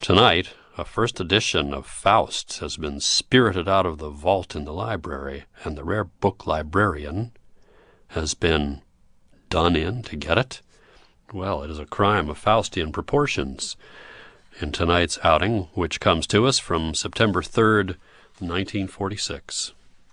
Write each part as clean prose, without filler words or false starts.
Tonight, a first edition of Faust has been spirited out of the vault in the library, and the rare book librarian has been done in to get it. Well, it is a crime of Faustian proportions. In tonight's outing, which comes to us from September 3rd, 1946.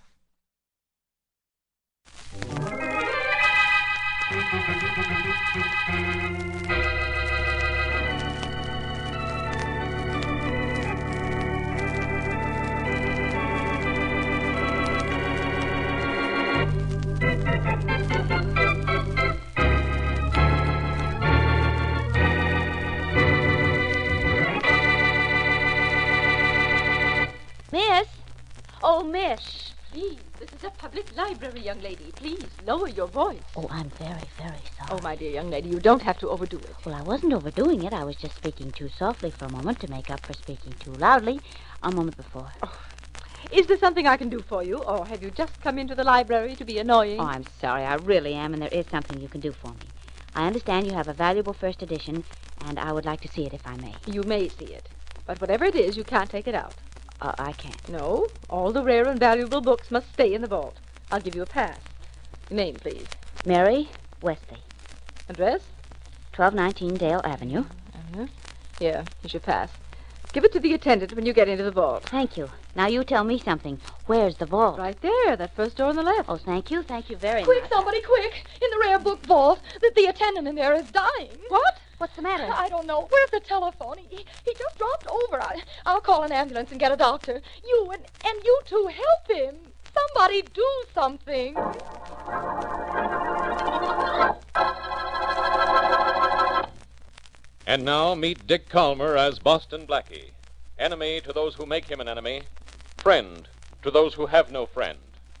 Miss? Oh, Miss. Please, this is a public library, young lady. Please, lower your voice. Oh, I'm very, very sorry. Oh, my dear young lady, you don't have to overdo it. Well, I wasn't overdoing it. I was just speaking too softly for a moment to make up for speaking too loudly a moment before. Oh. Is there something I can do for you, or have you just come into the library to be annoying? Oh, I'm sorry. I really am, and there is something you can do for me. I understand you have a valuable first edition, and I would like to see it if I may. You may see it, but whatever it is, you can't take it out. I can't. No, all the rare and valuable books must stay in the vault. I'll give you a pass. Your name, please. Mary Wesley. Address? 1219 Dale Avenue. Here, here's your pass. Give it to the attendant when you get into the vault. Thank you. Now you tell me something. Where's the vault? Right there, that first door on the left. Oh, thank you. Thank you very much. Quick, somebody, quick! In the rare book vault, the attendant in there is dying. What? What's the matter? I don't know. Where's the telephone? He just dropped over. I'll call an ambulance and get a doctor. You and you two help him. Somebody do something. And now meet Dick Calmer as Boston Blackie. Enemy to those who make him an enemy. Friend to those who have no friend.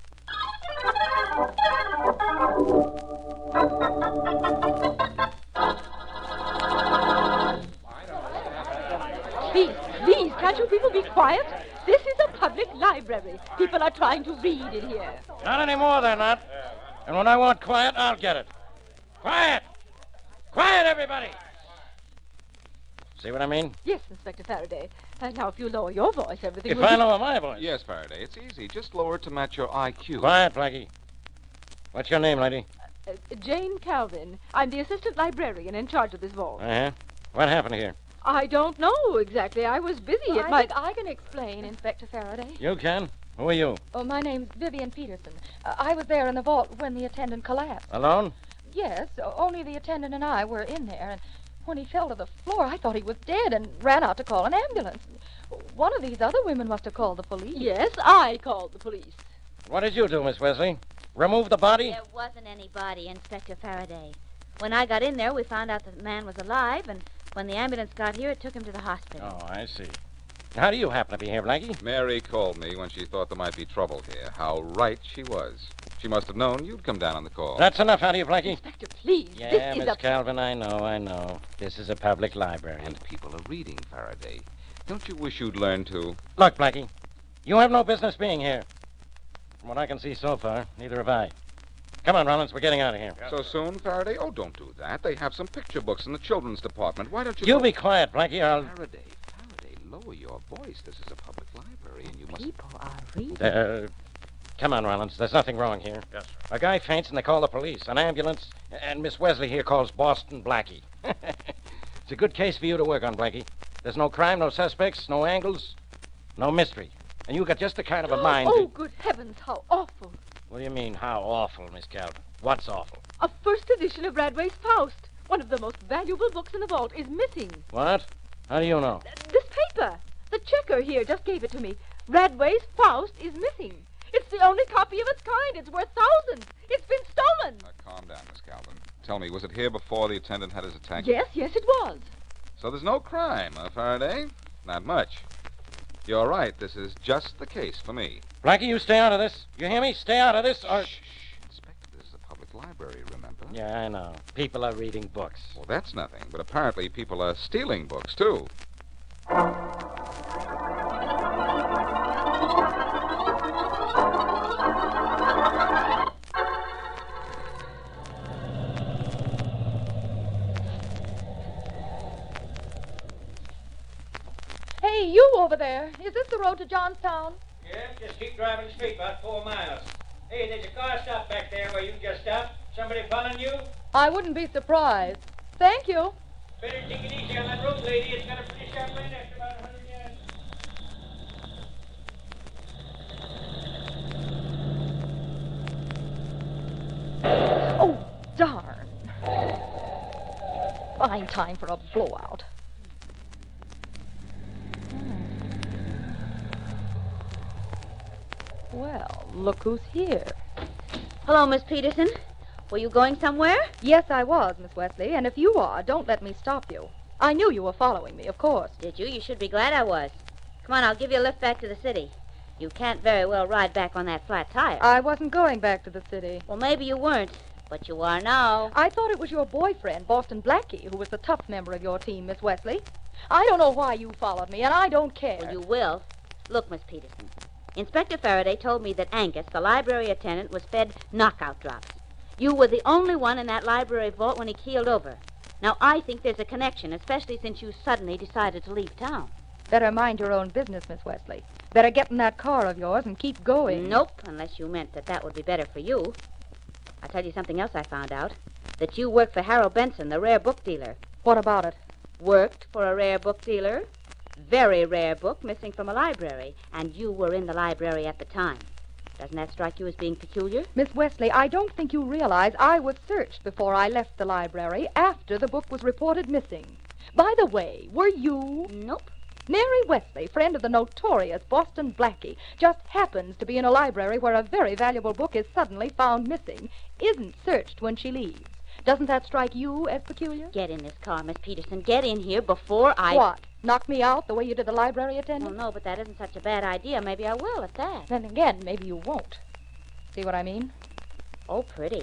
Please, can't you people be quiet? This is a public library. People are trying to read in here. Not anymore, they're not. And when I want quiet, I'll get it. Quiet! Quiet, everybody! See what I mean? Yes, Inspector Faraday. Now, if you lower your voice, everything If will I be... lower my voice. Yes, Faraday, it's easy. Just lower it to match your IQ. Quiet, Blackie. What's your name, lady? Jane Calvin. I'm the assistant librarian in charge of this vault. Uh-huh. What happened here? I don't know exactly. I was busy. Well, It I might... think I can explain, Inspector Faraday. You can? Who are you? Oh, my name's Vivian Peterson. I was there in the vault when the attendant collapsed. Alone? Yes, only the attendant and I were in there, and when he fell to the floor, I thought he was dead and ran out to call an ambulance. One of these other women must have called the police. Yes, I called the police. What did you do, Miss Wesley? Remove the body? There wasn't any body, Inspector Faraday. When I got in there, we found out that the man was alive, and when the ambulance got here, it took him to the hospital. Oh, I see. How do you happen to be here, Blackie? Mary called me when she thought there might be trouble here. How right she was. She must have known you'd come down on the call. That's enough out of you, Blackie. Inspector, please. Yeah, this is Miss Calvin, I know. This is a public library. And people are reading, Faraday. Don't you wish you'd learn to... Look, Blackie, you have no business being here. From what I can see so far, neither have I. Come on, Rollins, we're getting out of here. So soon, Faraday? Oh, don't do that. They have some picture books in the children's department. Why don't you... You be quiet, Blackie, Faraday, lower your voice. This is a public library, and you must... People are reading. Come on, Rollins. There's nothing wrong here. Yes, sir. A guy faints and they call the police, an ambulance, and Miss Wesley here calls Boston Blackie. It's a good case for you to work on, Blackie. There's no crime, no suspects, no angles, no mystery. And you got just the kind of a mind... Oh, good heavens, how awful. What do you mean, how awful, Miss Calvin? What's awful? A first edition of Radway's Faust. One of the most valuable books in the vault is missing. What? How do you know? This paper. The checker here just gave it to me. Radway's Faust is missing. It's the only copy of its kind. It's worth thousands. It's been stolen. Calm down, Miss Calvin. Tell me, was it here before the attendant had his attack? Yes, it was. So there's no crime, Faraday? Not much. You're right. This is just the case for me. Blackie, you stay out of this. You hear me? Stay out of this, or... Shh. Inspector, this is a public library, remember? Yeah, I know. People are reading books. Well, that's nothing. But apparently people are stealing books, too. Hey, you over there. Is this the road to Johnstown? Yeah, just keep driving straight about 4 miles. Hey, there's a car stopped back there where you just stopped. Somebody following you? I wouldn't be surprised. Thank you. Better take it easy on that road, lady. It's got a pretty sharp bend after about 100 yards. Oh, darn. Fine time for a blowout. Well, look who's here. Hello, Miss Peterson. Were you going somewhere? Yes, I was, Miss Wesley, and if you are, don't let me stop you. I knew you were following me, of course. Did you? You should be glad I was. Come on, I'll give you a lift back to the city. You can't very well ride back on that flat tire. I wasn't going back to the city. Well, maybe you weren't, but you are now. I thought it was your boyfriend, Boston Blackie, who was the tough member of your team, Miss Wesley. I don't know why you followed me, and I don't care. Well, you will. Look, Miss Peterson, Inspector Faraday told me that Angus, the library attendant, was fed knockout drops. You were the only one in that library vault when he keeled over. Now, I think there's a connection, especially since you suddenly decided to leave town. Better mind your own business, Miss Wesley. Better get in that car of yours and keep going. Nope, unless you meant that would be better for you. I'll tell you something else I found out. That you worked for Harold Benson, the rare book dealer. What about it? Worked for a rare book dealer? Very rare book missing from a library, and you were in the library at the time. Doesn't that strike you as being peculiar? Miss Wesley, I don't think you realize I was searched before I left the library after the book was reported missing. By the way, were you? Nope. Mary Wesley, friend of the notorious Boston Blackie, just happens to be in a library where a very valuable book is suddenly found missing, isn't searched when she leaves. Doesn't that strike you as peculiar? Get in this car, Miss Peterson. Get in here before I... What? Knock me out the way you did the library attendant? Well, no, but that isn't such a bad idea. Maybe I will at that. Then again, maybe you won't. See what I mean? Oh, pretty.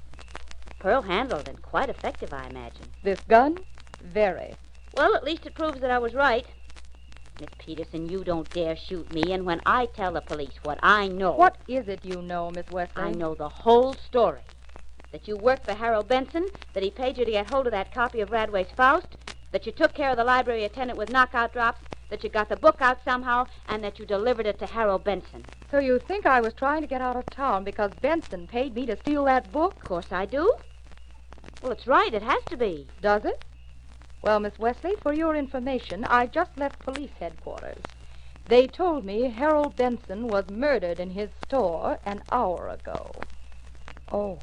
Pearl-handled and quite effective, I imagine. This gun? Very. Well, at least it proves that I was right. Miss Peterson, you don't dare shoot me, and when I tell the police what I know... What is it you know, Miss Wesley? I know the whole story. That you worked for Harold Benson, that he paid you to get hold of that copy of Radway's Faust, that you took care of the library attendant with knockout drops, that you got the book out somehow, and that you delivered it to Harold Benson. So you think I was trying to get out of town because Benson paid me to steal that book? Of course I do. Well, it's right. It has to be. Does it? Well, Miss Wesley, for your information, I just left police headquarters. They told me Harold Benson was murdered in his store an hour ago. Oh.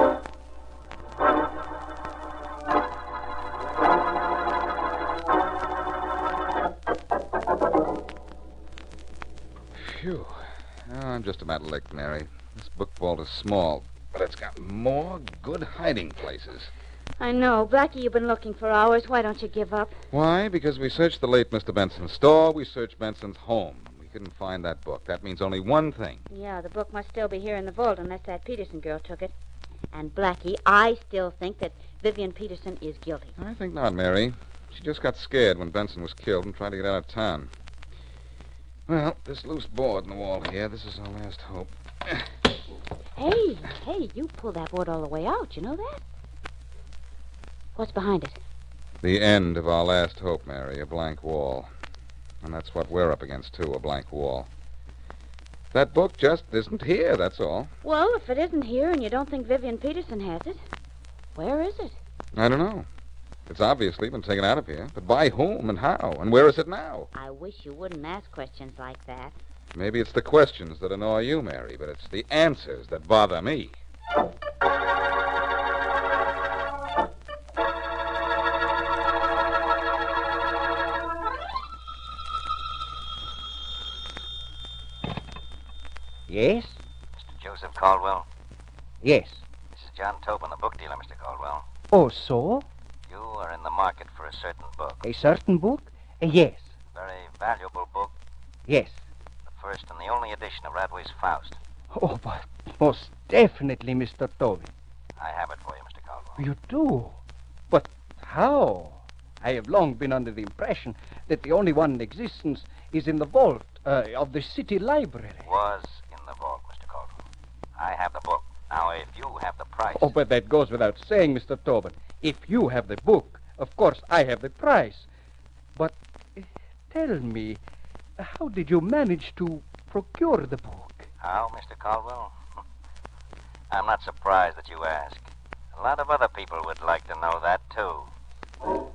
Phew. Oh, I'm just about licked, Mary. This book vault is small, but it's got more good hiding places. I know. Blackie, you've been looking for hours. Why don't you give up? Why? Because we searched the late Mr. Benson's store, we searched Benson's home. We couldn't find that book. That means only one thing. Yeah, the book must still be here in the vault unless that Peterson girl took it. And Blackie, I still think that Vivian Peterson is guilty. I think not, Mary. She just got scared when Benson was killed and tried to get out of town. Well, this loose board in the wall here, this is our last hope. Hey, you pulled that board all the way out. You know that? What's behind it? The end of our last hope, Mary, a blank wall. And that's what we're up against, too, a blank wall. That book just isn't here, that's all. Well, if it isn't here and you don't think Vivian Peterson has it, where is it? I don't know. It's obviously been taken out of here. But by whom and how? And where is it now? I wish you wouldn't ask questions like that. Maybe it's the questions that annoy you, Mary, but it's the answers that bother me. Yes? Mr. Joseph Caldwell? Yes. This is John Tobin, the book dealer, Mr. Caldwell. Oh, so? You are in the market for a certain book. A certain book? Yes. Very valuable book. Yes. The first and the only edition of Radway's Faust. Oh, but most definitely, Mr. Tobin. I have it for you, Mr. Caldwell. You do? But how? I have long been under the impression that the only one in existence is in the vault of the city library. Was in the vault, Mr. Caldwell. I have the book. Now, if you have the price... Oh, but that goes without saying, Mr. Tobin. If you have the book, of course I have the price. But tell me, how did you manage to procure the book? How, Mr. Caldwell? I'm not surprised that you ask. A lot of other people would like to know that, too.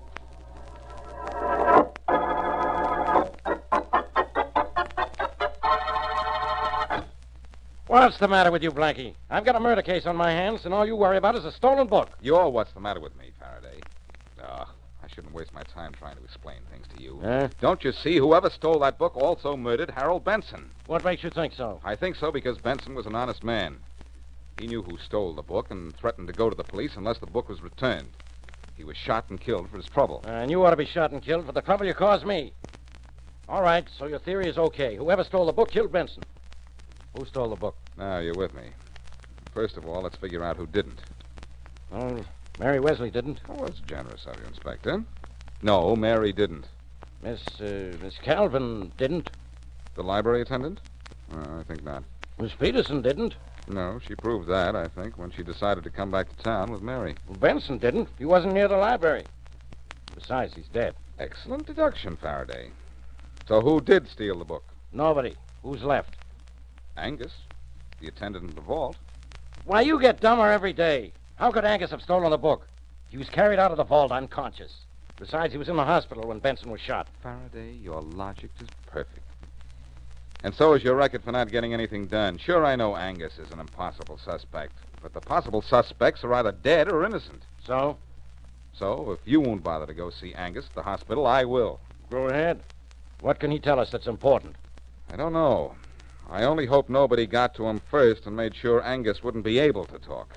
What's the matter with you, Blackie? I've got a murder case on my hands, and all you worry about is a stolen book. You're what's the matter with me, Faraday. I shouldn't waste my time trying to explain things to you. Don't you see? Whoever stole that book also murdered Harold Benson. What makes you think so? I think so because Benson was an honest man. He knew who stole the book and threatened to go to the police unless the book was returned. He was shot and killed for his trouble. And you ought to be shot and killed for the trouble you caused me. All right, so your theory is okay. Whoever stole the book killed Benson. Who stole the book? Now, you're with me. First of all, let's figure out who didn't. Oh, Mary Wesley didn't. Oh, that's generous of you, Inspector. No, Mary didn't. Miss Calvin didn't. The library attendant? I think not. Miss Peterson didn't. No, she proved that, I think, when she decided to come back to town with Mary. Well, Benson didn't. He wasn't near the library. Besides, he's dead. Excellent deduction, Faraday. So who did steal the book? Nobody. Who's left? Angus, the attendant in the vault. Why, you get dumber every day. How could Angus have stolen the book? He was carried out of the vault unconscious. Besides, he was in the hospital when Benson was shot. Faraday, your logic is perfect. And so is your record for not getting anything done. Sure, I know Angus is an impossible suspect, but the possible suspects are either dead or innocent. So? So, if you won't bother to go see Angus at the hospital, I will. Go ahead. What can he tell us that's important? I don't know. I only hope nobody got to him first and made sure Angus wouldn't be able to talk.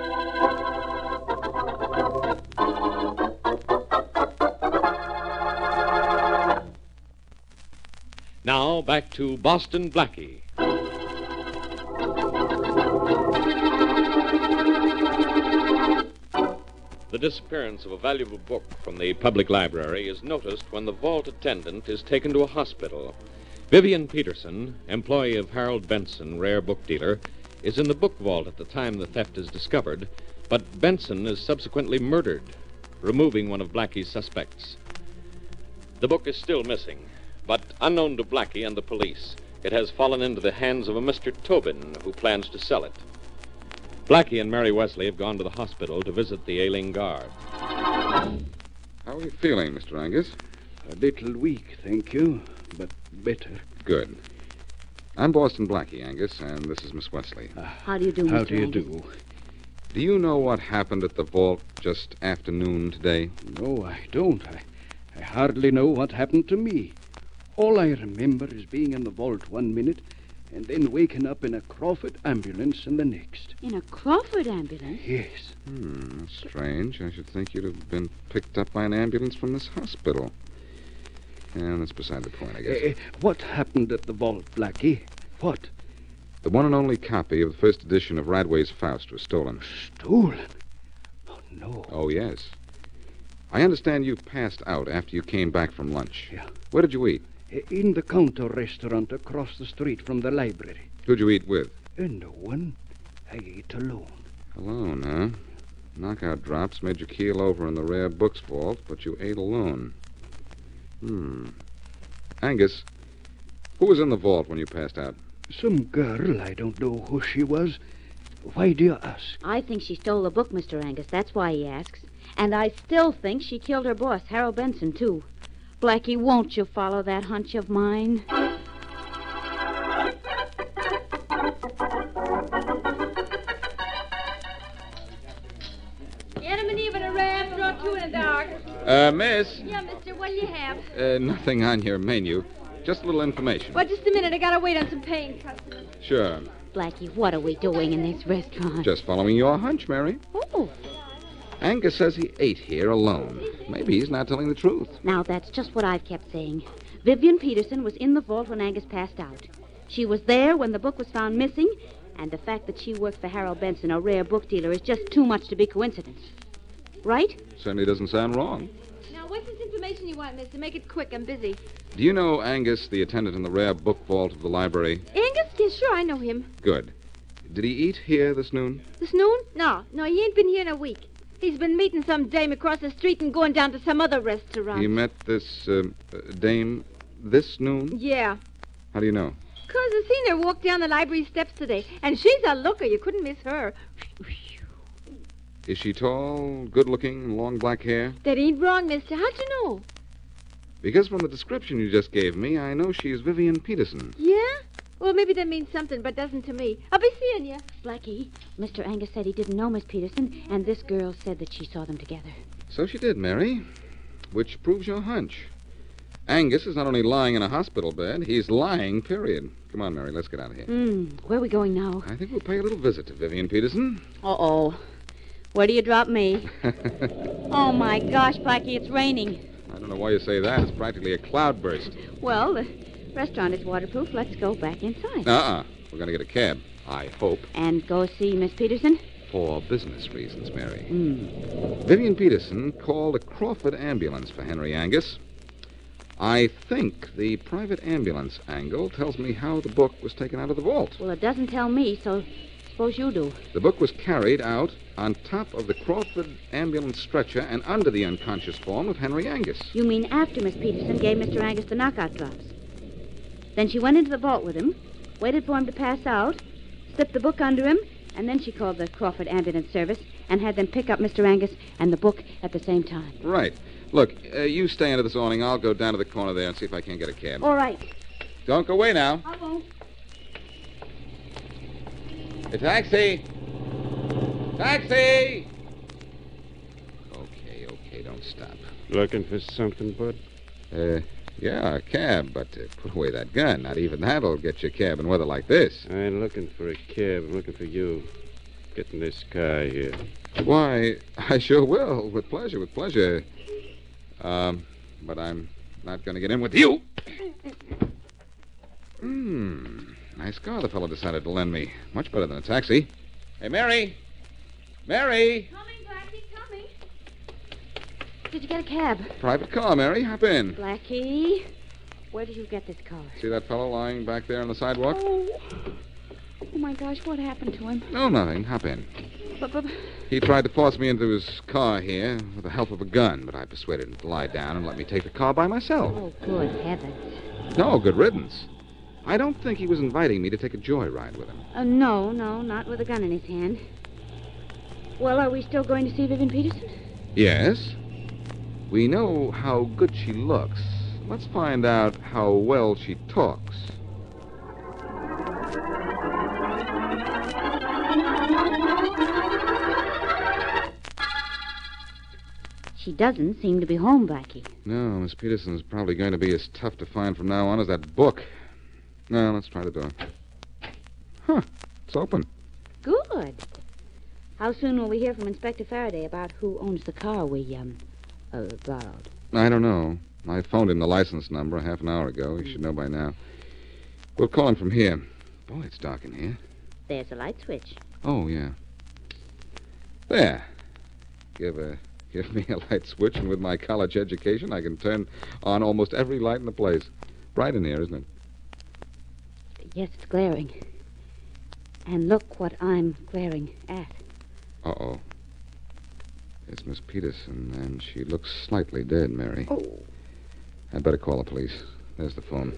Now, back to Boston Blackie. The disappearance of a valuable book from the public library is noticed when the vault attendant is taken to a hospital. Vivian Peterson, employee of Harold Benson, rare book dealer, is in the book vault at the time the theft is discovered, but Benson is subsequently murdered, removing one of Blackie's suspects. The book is still missing, but unknown to Blackie and the police, it has fallen into the hands of a Mr. Tobin, who plans to sell it. Blackie and Mary Wesley have gone to the hospital to visit the ailing guard. How are you feeling, Mr. Angus? A little weak, thank you, but better. Good. I'm Boston Blackie, Angus, and this is Miss Wesley. How do you do, Mr. How do you Angus? do? Do you know what happened at the vault just after noon today? No, I don't. I hardly know what happened to me. All I remember is being in the vault one minute and then waking up in a Crawford ambulance in the next. In a Crawford ambulance? Yes. That's strange. I should think you'd have been picked up by an ambulance from this hospital. And that's beside the point, I guess. What happened at the vault, Blackie? What? The one and only copy of the first edition of Radway's Faust was stolen. Stolen? Oh, no. Oh, yes. I understand you passed out after you came back from lunch. Yeah. Where did you eat? In the Counter restaurant across the street from the library. Who'd you eat with? No one. I ate alone. Alone, huh? Knockout drops made you keel over in the rare books vault, but you ate alone. Angus, who was in the vault when you passed out? Some girl. I don't know who she was. Why do you ask? I think she stole the book, Mr. Angus. That's why he asks. And I still think she killed her boss, Harold Benson, too. Blackie, won't you follow that hunch of mine? Adam and Eve in a wrap, draw two in the dark. Miss? Yeah, mister, what do you have? Nothing on your menu. Just a little information. Well, just a minute. I gotta wait on some paying customers. Sure. Blackie, what are we doing in this restaurant? Just following your hunch, Mary. Oh, Angus says he ate here alone. Maybe he's not telling the truth. now that's just what I've kept saying. Vivian Peterson was in the vault when Angus passed out. She was there when the book was found missing, and the fact that she worked for Harold Benson, a rare book dealer, is just too much to be coincidence. Right? Certainly doesn't sound wrong. Now, what's this information you want, mister? Make it quick. I'm busy. Do you know Angus, the attendant in the rare book vault of the library? Angus? Yeah, sure, I know him. Good. Did he eat here this noon? This noon? No, he ain't been here in a week. He's been meeting some dame across the street and going down to some other restaurant. He met this dame this noon? Yeah. How do you know? 'Cause I seen her walk down the library steps today, and she's a looker. You couldn't miss her. Is she tall, good-looking, long black hair? That ain't wrong, mister. How'd you know? Because from the description you just gave me, I know she's Vivian Peterson. Yeah? Well, maybe that means something, but doesn't to me. I'll be seeing you. Blackie, Mr. Angus said he didn't know Miss Peterson, and this girl said that she saw them together. So she did, Mary. Which proves your hunch. Angus is not only lying in a hospital bed, he's lying, period. Come on, Mary, let's get out of here. Where are we going now? I think we'll pay a little visit to Vivian Peterson. Uh-oh. Where do you drop me? Oh, my gosh, Blackie, it's raining. I don't know why you say that. It's practically a cloudburst. Well, the restaurant is waterproof. Let's go back inside. We're going to get a cab, I hope. And go see Miss Peterson? For business reasons, Mary. Vivian Peterson called a Crawford ambulance for Henry Angus. I think the private ambulance angle tells me how the book was taken out of the vault. Well, it doesn't tell me, so suppose you do. The book was carried out on top of the Crawford ambulance stretcher and under the unconscious form of Henry Angus. You mean after Miss Peterson gave Mr. Angus the knockout drops? Then she went into the vault with him, waited for him to pass out, slipped the book under him, and then she called the Crawford ambulance service and had them pick up Mr. Angus and the book at the same time. Right. Look, you stay under this awning. I'll go down to the corner there and see if I can't get a cab. All right. Don't go away now. I won't. A taxi! Taxi! Okay, don't stop. Looking for something, Bud? Yeah, a cab, but put away that gun. Not even that'll get you a cab in weather like this. I ain't looking for a cab. I'm looking for you. Get in this car here. Why, I sure will. With pleasure. But I'm not going to get in with you. Nice car the fellow decided to lend me. Much better than a taxi. Hey, Mary! Mary! Coming, Blackie, coming. Did you get a cab? Private car, Mary. Hop in. Blackie, where did you get this car? See that fellow lying back there on the sidewalk? Oh, my gosh, what happened to him? No, nothing. Hop in. But... He tried to force me into his car here with the help of a gun, but I persuaded him to lie down and let me take the car by myself. Oh, good heavens. No, good riddance. I don't think he was inviting me to take a joyride with him. No, not with a gun in his hand. Well, are we still going to see Vivian Peterson? Yes. We know how good she looks. Let's find out how well she talks. She doesn't seem to be home, Blackie. No, Miss Peterson's probably going to be as tough to find from now on as that book. Now, let's try the door. Huh, it's open. Good. How soon will we hear from Inspector Faraday about who owns the car we, borrowed? I don't know. I phoned him the license number a half an hour ago. He should know by now. We'll call him from here. Boy, it's dark in here. There's a light switch. Oh, yeah. There. Give me a light switch, and with my college education, I can turn on almost every light in the place. Bright in here, isn't it? Yes, it's glaring. And look what I'm glaring at. Uh-oh. It's Miss Peterson, and she looks slightly dead, Mary. Oh. I'd better call the police. There's the phone.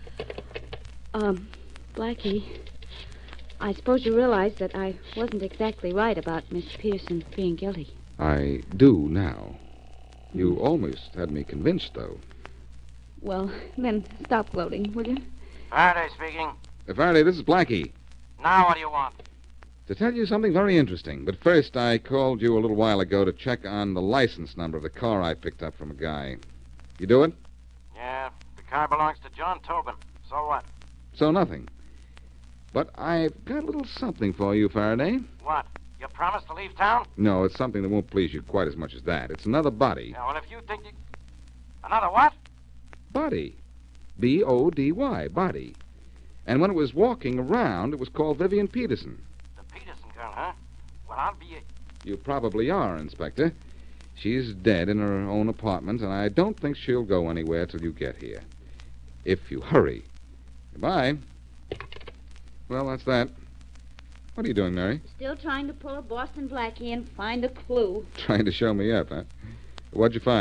Blackie, I suppose you realize that I wasn't exactly right about Miss Peterson being guilty. I do now. You almost had me convinced, though. Well, then stop gloating, will you? Faraday speaking. Faraday, this is Blackie. Now what do you want? To tell you something very interesting. But first, I called you a little while ago to check on the license number of the car I picked up from a guy. You do it? Yeah, the car belongs to John Tobin. So what? So nothing. But I've got a little something for you, Faraday. What? You promised to leave town? No, it's something that won't please you quite as much as that. It's another body. Yeah, well, if you think you... Another what? Body. B-O-D-Y, body. And when it was walking around, it was called Vivian Peterson. The Peterson girl, huh? Well, I'll be a... You probably are, Inspector. She's dead in her own apartment, and I don't think she'll go anywhere till you get here. If you hurry. Goodbye. Well, that's that. What are you doing, Mary? Still trying to pull a Boston Blackie and find a clue. Trying to show me up, huh? What'd you find?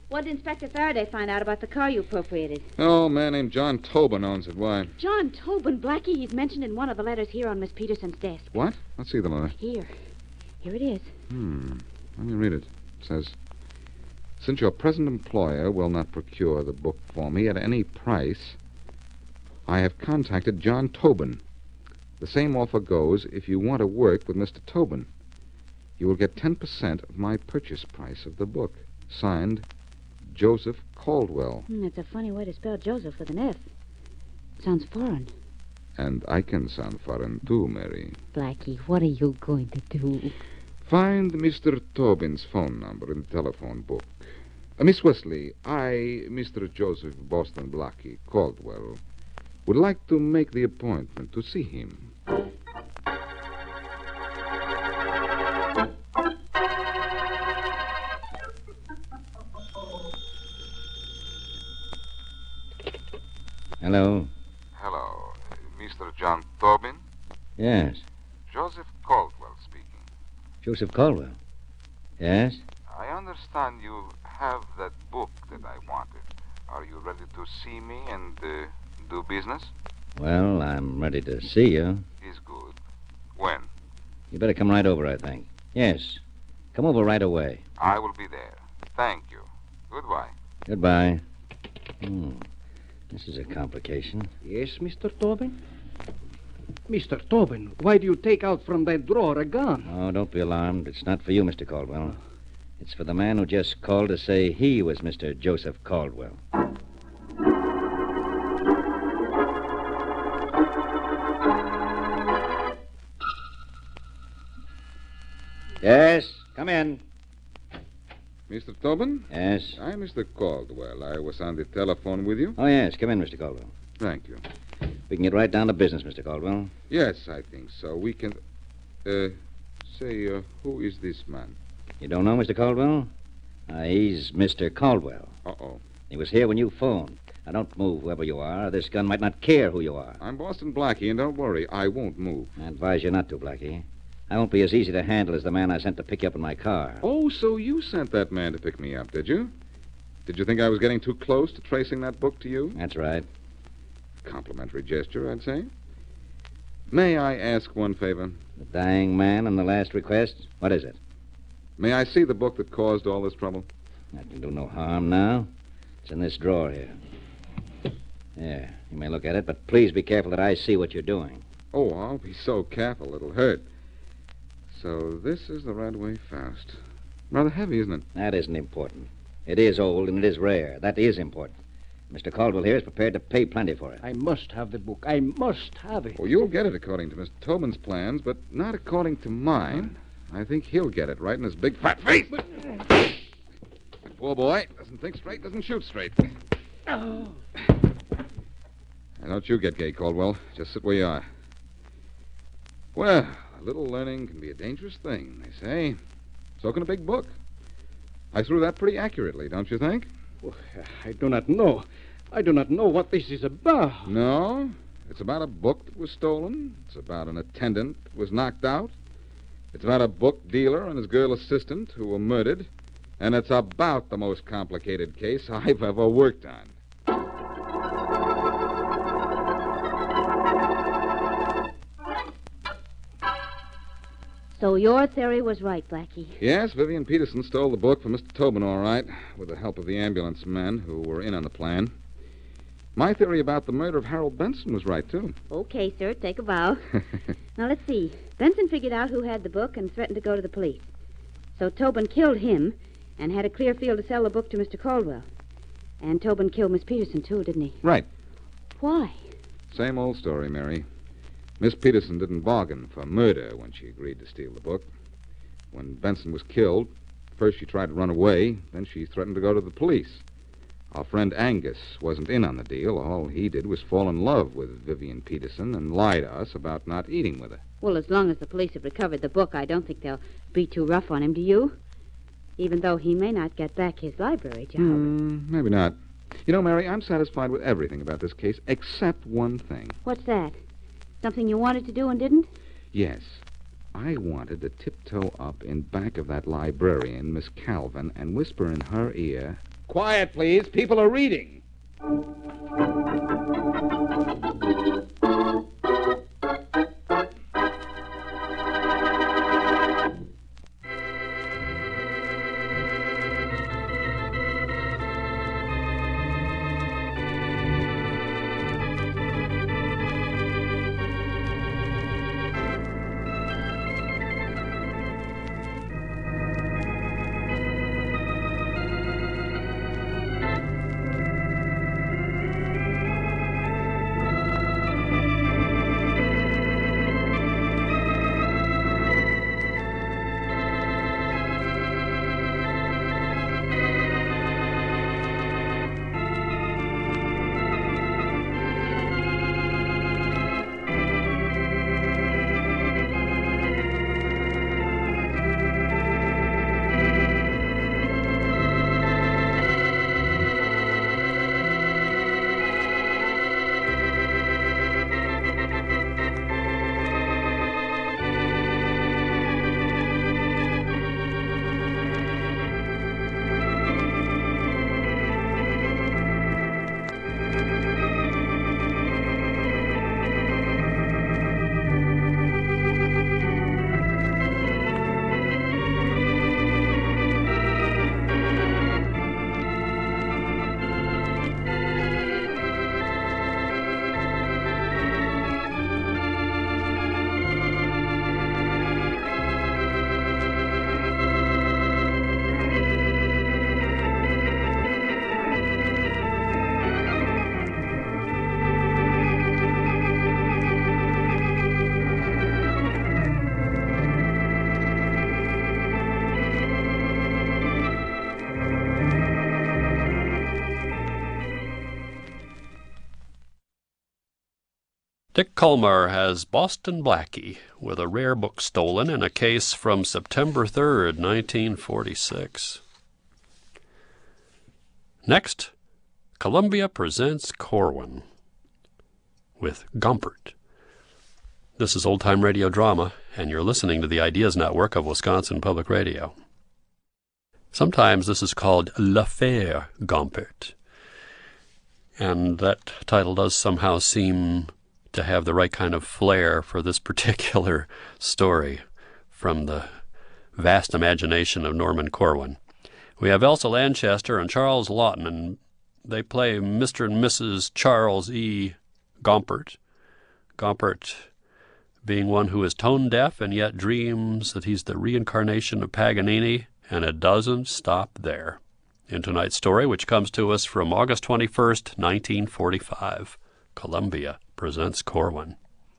What did Inspector Faraday find out about the car you appropriated? Oh, a man named John Tobin owns it. Why? John Tobin, Blackie. He's mentioned in one of the letters here on Miss Peterson's desk. What? Let's see the letter. Here it is. Let me read it. It says, since your present employer will not procure the book for me at any price, I have contacted John Tobin. The same offer goes if you want to work with Mr. Tobin. You will get 10% of my purchase price of the book. Signed, Joseph Caldwell. That's a funny way to spell Joseph with an F. Sounds foreign. And I can sound foreign, too, Mary. Blackie, what are you going to do? Find Mr. Tobin's phone number in the telephone book. Miss Wesley, I, Mr. Joseph Boston Blackie Caldwell, would like to make the appointment to see him. Hello. Hello. Mr. John Tobin? Yes. Joseph Caldwell speaking. Joseph Caldwell. Yes? I understand you have that book that I wanted. Are you ready to see me and do business? Well, I'm ready to see you. Is good. When? You better come right over, I think. Yes. Come over right away. I will be there. Thank you. Goodbye. Goodbye. This is a complication. Yes, Mr. Tobin? Mr. Tobin, why do you take out from that drawer a gun? Oh, don't be alarmed. It's not for you, Mr. Caldwell. It's for the man who just called to say he was Mr. Joseph Caldwell. Yes, come in. Mr. Tobin? Yes? I'm Mr. Caldwell. I was on the telephone with you. Oh, yes. Come in, Mr. Caldwell. Thank you. We can get right down to business, Mr. Caldwell. Yes, I think so. We can... who is this man? You don't know Mr. Caldwell? He's Mr. Caldwell. Uh-oh. He was here when you phoned. Now, don't move, whoever you are. This gun might not care who you are. I'm Boston Blackie, and don't worry, I won't move. I advise you not to, Blackie. I won't be as easy to handle as the man I sent to pick you up in my car. Oh, so you sent that man to pick me up, did you? Did you think I was getting too close to tracing that book to you? That's right. Complimentary gesture, I'd say. May I ask one favor? The dying man and the last request? What is it? May I see the book that caused all this trouble? That can do no harm now. It's in this drawer here. There, you may look at it, but please be careful that I see what you're doing. Oh, I'll be so careful it'll hurt. So this is the Radway Faust. Rather heavy, isn't it? That isn't important. It is old and it is rare. That is important. Mr. Caldwell here is prepared to pay plenty for it. I must have the book. I must have it. Well, you'll get it according to Mr. Tobin's plans, but not according to mine. I think he'll get it right in his big fat face. That poor boy doesn't think straight, doesn't shoot straight. Oh. Now, don't you get gay, Caldwell. Just sit where you are. Well, a little learning can be a dangerous thing, they say. So can a big book. I threw that pretty accurately, don't you think? Well, I do not know. I do not know what this is about. No? It's about a book that was stolen. It's about an attendant that was knocked out. It's about a book dealer and his girl assistant who were murdered. And it's about the most complicated case I've ever worked on. So your theory was right, Blackie. Yes, Vivian Peterson stole the book from Mr. Tobin, all right, with the help of the ambulance men who were in on the plan. My theory about the murder of Harold Benson was right, too. Okay, sir, take a bow. Now, let's see. Benson figured out who had the book and threatened to go to the police. So Tobin killed him and had a clear field to sell the book to Mr. Caldwell. And Tobin killed Miss Peterson, too, didn't he? Right. Why? Same old story, Mary. Miss Peterson didn't bargain for murder when she agreed to steal the book. When Benson was killed, first she tried to run away, then she threatened to go to the police. Our friend Angus wasn't in on the deal. All he did was fall in love with Vivian Peterson and lie to us about not eating with her. Well, as long as the police have recovered the book, I don't think they'll be too rough on him, do you? Even though he may not get back his library job. Maybe not. You know, Mary, I'm satisfied with everything about this case except one thing. What's that? Something you wanted to do and didn't? Yes. I wanted to tiptoe up in back of that librarian, Miss Calvin, and whisper in her ear, Quiet, please. People are reading. Dick Kollmar has Boston Blackie with a rare book stolen in a case from September 3rd, 1946. Next, Columbia presents Corwin with Gumpert. This is Old Time Radio Drama, and you're listening to the Ideas Network of Wisconsin Public Radio. Sometimes this is called L'Affaire Gumpert, and that title does somehow seem to have the right kind of flair for this particular story from the vast imagination of Norman Corwin. We have Elsa Lanchester and Charles Laughton, and they play Mr. and Mrs. Charles E. Gumpert. Gumpert being one who is tone deaf and yet dreams that he's the reincarnation of Paganini, and it doesn't stop there. In tonight's story, which comes to us from August 21st, 1945, Columbia presents Corwin.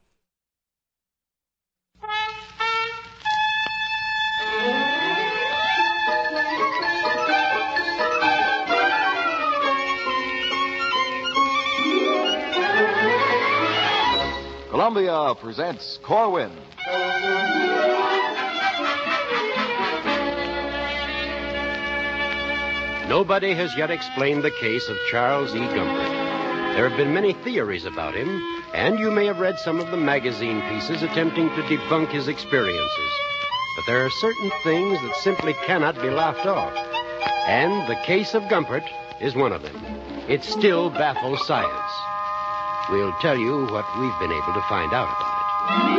Columbia presents Corwin. Nobody has yet explained the case of Charles E. Gumpert. There have been many theories about him, and you may have read some of the magazine pieces attempting to debunk his experiences. But there are certain things that simply cannot be laughed off. And the case of Gumpert is one of them. It still baffles science. We'll tell you what we've been able to find out about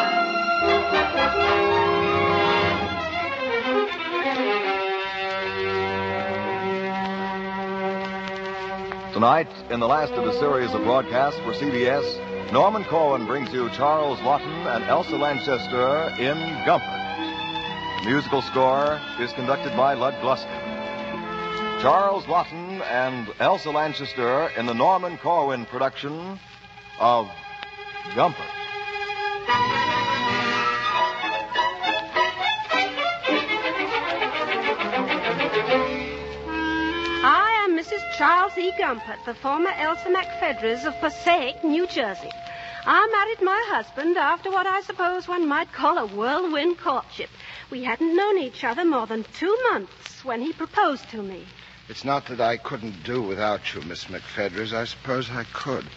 it. Tonight, in the last of a series of broadcasts for CBS, Norman Corwin brings you Charles Laughton and Elsa Lanchester in Gumpert. The musical score is conducted by Lud Gluskin. Charles Laughton and Elsa Lanchester in the Norman Corwin production of Gumpert. I am Mrs. Charles E. Gumpert, the former Elsa McFedras of Passaic, New Jersey. I married my husband after what I suppose one might call a whirlwind courtship. We hadn't known each other more than 2 months when he proposed to me. It's not that I couldn't do without you, Miss McFedras. I suppose I could.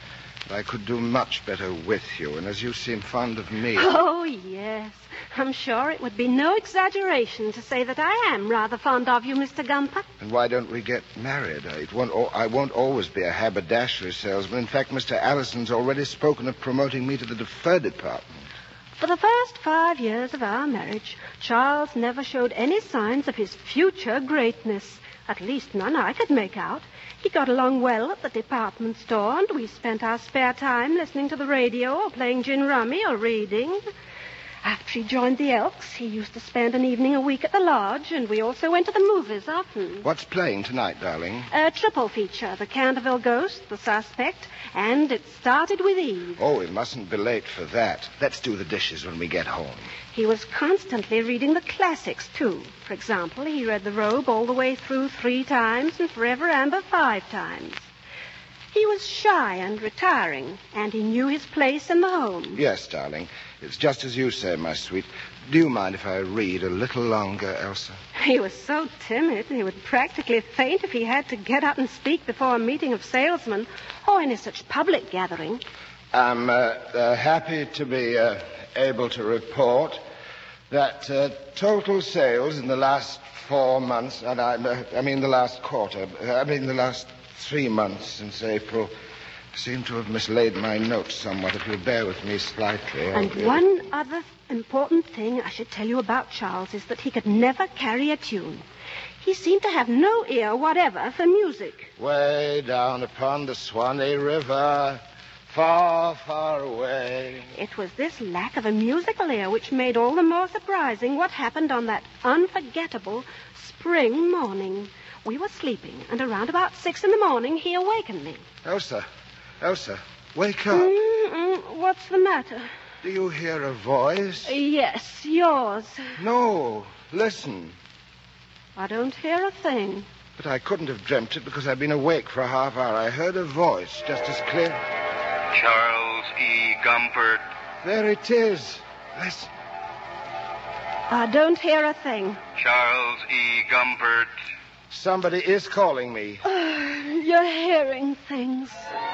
I could do much better with you, and as you seem fond of me... Oh, yes. I'm sure it would be no exaggeration to say that I am rather fond of you, Mr. Gumpert. And why don't we get married? I won't always be a haberdashery salesman. In fact, Mr. Allison's already spoken of promoting me to the defer department. For the first 5 years of our marriage, Charles never showed any signs of his future greatness. At least none I could make out. He got along well at the department store, and we spent our spare time listening to the radio or playing gin rummy or reading. After he joined the Elks, he used to spend an evening a week at the lodge, and we also went to the movies often. What's playing tonight, darling? A triple feature, The Canterville Ghost, The Suspect, and It Started with Eve. Oh, we mustn't be late for that. Let's do the dishes when we get home. He was constantly reading the classics, too. For example, he read The Robe all the way through 3 times and Forever Amber 5 times. He was shy and retiring, and he knew his place in the home. Yes, darling. It's just as you say, my sweet. Do you mind if I read a little longer, Elsa? He was so timid, he would practically faint if he had to get up and speak before a meeting of salesmen or any such public gathering. I'm happy to be able to report that total sales in the last 4 months, and the last quarter, the last 3 months since April, seem to have mislaid my notes somewhat, if you'll bear with me slightly. And one other important thing I should tell you about Charles is that he could never carry a tune. He seemed to have no ear whatever for music. Way down upon the Swanee River, far, far away. It was this lack of a musical ear which made all the more surprising what happened on that unforgettable spring morning. We were sleeping, and around about 6 in the morning, he awakened me. Elsa, wake up. What's the matter? Do you hear a voice? Yes, yours. No, listen. I don't hear a thing. But I couldn't have dreamt it because I'd been awake for a half hour. I heard a voice just as clear. Charles E. Gumpert. There it is. Listen. I don't hear a thing. Charles E. Gumpert. Somebody is calling me. You're hearing things.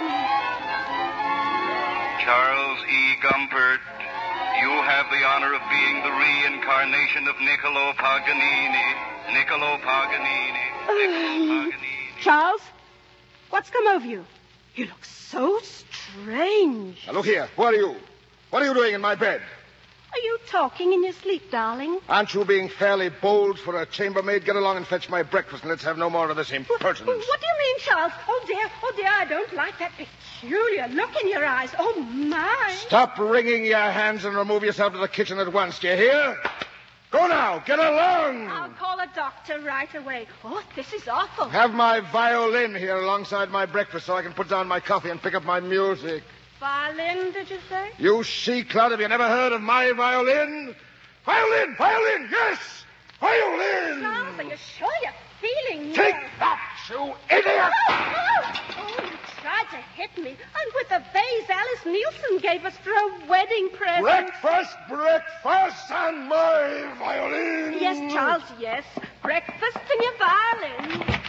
Charles E. Gumpert, you have the honor of being the reincarnation of Niccolo Paganini. Niccolo Paganini. Charles, what's come over you? You look so strange. Now, look here. Who are you? What are you doing in my bed? Are you talking in your sleep, darling? Aren't you being fairly bold for a chambermaid? Get along and fetch my breakfast, and let's have no more of this impertinence. What do you mean, Charles? Oh, dear, I don't like that peculiar look in your eyes. Oh, my. Stop wringing your hands and remove yourself to the kitchen at once, do you hear? Go now, get along. I'll call a doctor right away. Oh, this is awful. Have my violin here alongside my breakfast so I can put down my coffee and pick up my music. Violin, did you say? You she-cloud, have you never heard of my violin? Violin, yes! Violin! Charles, are you sure you're feeling... Take that, you idiot! Oh, you tried to hit me. And with the vase Alice Nielsen gave us for a wedding present. Breakfast, and my violin! Yes, Charles, yes. Breakfast and your violin.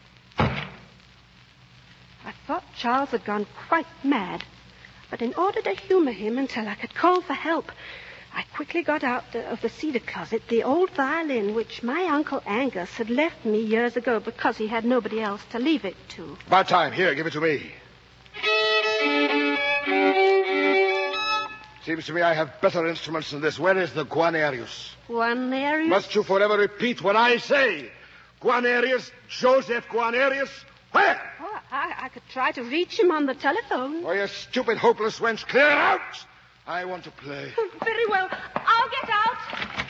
I thought Charles had gone quite mad. But in order to humor him until I could call for help, I quickly got out of the cedar closet the old violin which my Uncle Angus had left me years ago because he had nobody else to leave it to. About time. Here, give it to me. Seems to me I have better instruments than this. Where is the Guarnerius? Guarnerius? Must you forever repeat what I say? Guarnerius, Joseph Guarnerius, where? Oh, I could try to reach him on the telephone. Oh, you stupid, hopeless wench. Clear out! I want to play. Very well. I'll get out.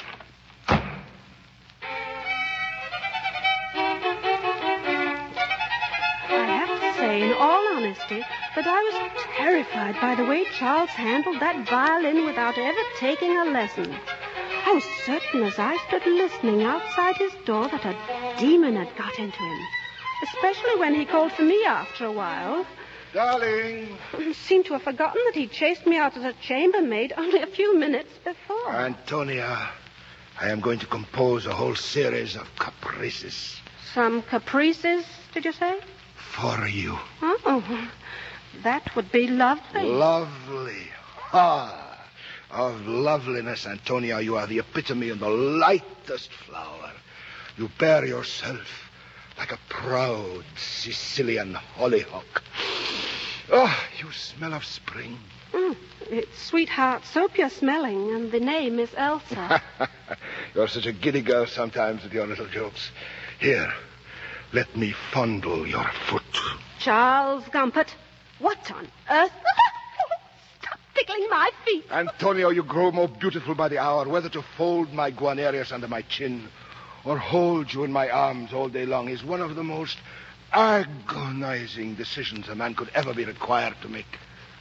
I have to say, in all honesty, that I was terrified by the way Charles handled that violin without ever taking a lesson. I was certain as I stood listening outside his door that a demon had got into him. Especially when he called for me after a while. Darling. He seemed to have forgotten that he'd chased me out as a chambermaid only a few minutes before. Antonia, I am going to compose a whole series of caprices. Some caprices, did you say? For you. Oh. that would be lovely. Lovely. Ah, of loveliness, Antonia, you are the epitome and the lightest flower. You bear yourself like a proud Sicilian hollyhock. Oh, you smell of spring. It's Sweetheart Soap you're smelling, and the name is Elsa. You're such a giddy girl sometimes with your little jokes. Here, let me fondle your foot. Charles Gumpert, what on earth? Stop tickling my feet. Antonio, you grow more beautiful by the hour. Whether to fold my guarnerius under my chin or hold you in my arms all day long is one of the most agonizing decisions a man could ever be required to make.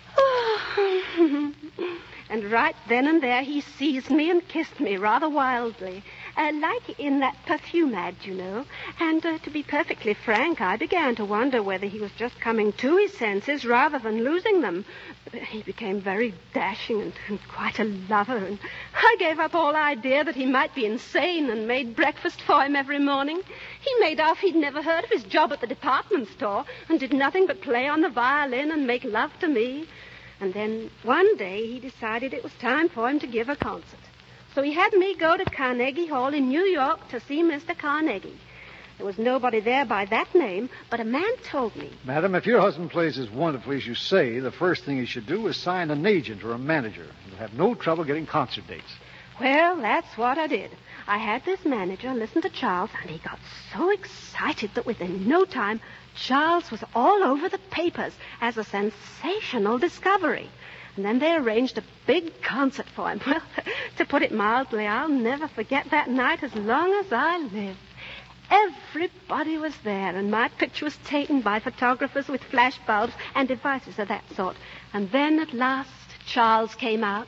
And right then and there he seized me and kissed me rather wildly, like in that perfume ad, you know. And to be perfectly frank, I began to wonder whether he was just coming to his senses rather than losing them. He became very dashing and quite a lover, and I gave up all idea that he might be insane and made breakfast for him every morning. He made off he'd never heard of his job at the department store and did nothing but play on the violin and make love to me. And then one day he decided it was time for him to give a concert. So he had me go to Carnegie Hall in New York to see Mr. Carnegie. There was nobody there by that name, but a man told me. Madam, if your husband plays as wonderfully as you say, the first thing he should do is sign an agent or a manager. You'll have no trouble getting concert dates. Well, that's what I did. I had this manager listen to Charles, and he got so excited that within no time, Charles was all over the papers as a sensational discovery. And then they arranged a big concert for him. Well, to put it mildly, I'll never forget that night as long as I live. Everybody was there, and my picture was taken by photographers with flash bulbs and devices of that sort. And then at last, Charles came out.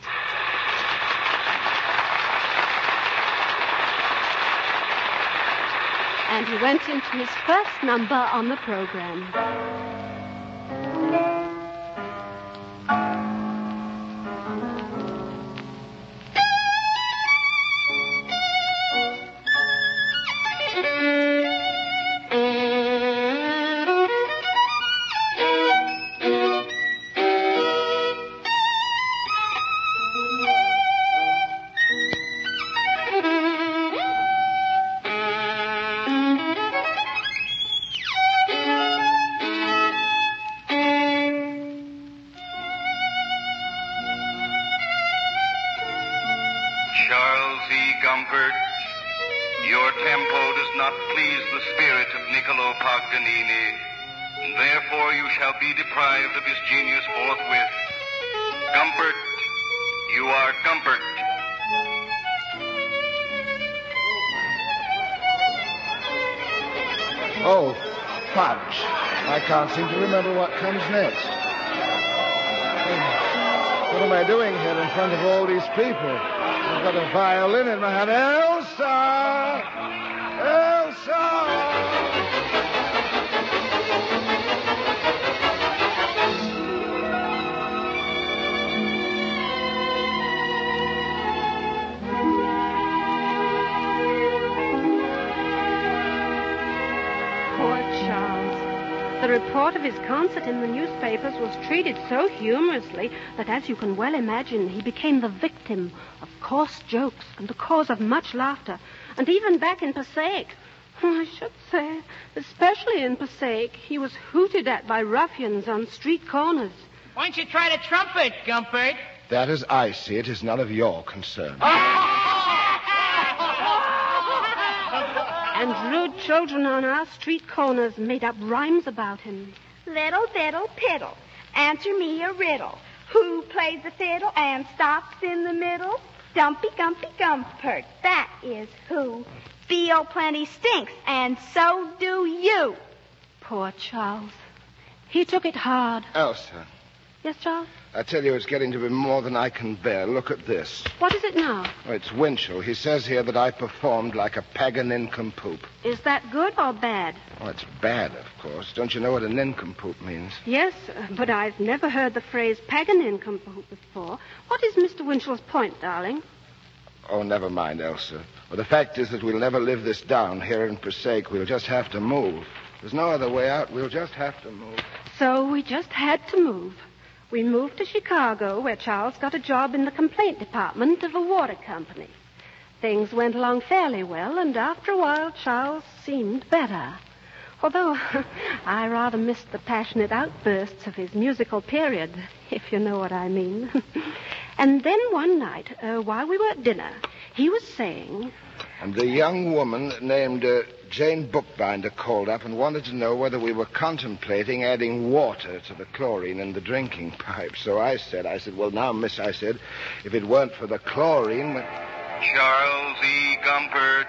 And he went into his first number on the program. Charles E. Gumpert, your tempo does not please the spirit of Niccolo Paganini. Therefore you shall be deprived of his genius forthwith. Gumpert, you are Gumpert. Oh, fudge. I can't seem to remember what comes next. What am I doing here in front of all these people? I've got a violin in my hand. Elsa! Elsa! Poor Charles. The report of his concert in the newspapers was treated so humorously that, as you can well imagine, he became the victim of coarse jokes and the cause of much laughter. And even back in Passaic, I should say, especially in Passaic, he was hooted at by ruffians on street corners. Why don't you try the trumpet, Gumpert? That as I see it is none of your concern. And rude children on our street corners made up rhymes about him. Little diddle piddle, answer me a riddle. Who plays the fiddle and stops in the middle? Dumpy Gumpy Gumpert, that is who. Theo plenty stinks, and so do you. Poor Charles. He took it hard. Elsa, Yes, Charles? I tell you, it's getting to be more than I can bear. Look at this. What is it now? Oh, it's Winchell. He says here that I performed like a pagan nincompoop. Is that good or bad? Oh, it's bad, of course. Don't you know what a nincompoop means? Yes, but I've never heard the phrase pagan nincompoop before. What is Mr. Winchell's point, darling? Oh, never mind, Elsa. Well, the fact is that we'll never live this down here in Passaic. We'll just have to move. There's no other way out. We'll just have to move. So we just had to move. We moved to Chicago, where Charles got a job in the complaint department of a water company. Things went along fairly well, and after a while, Charles seemed better. Although I rather missed the passionate outbursts of his musical period, if you know what I mean. And then one night, while we were at dinner, he was saying... And the young woman named Jane Bookbinder called up and wanted to know whether we were contemplating adding water to the chlorine in the drinking pipe. So I said, well, now, miss, I said, if it weren't for the chlorine... Charles E. Gumpert.